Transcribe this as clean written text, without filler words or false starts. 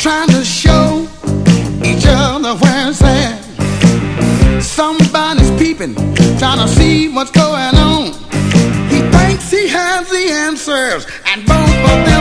trying to show each other where it's at. Somebody's peeping, trying to see what's going on. He thinks he has the answers, and both of them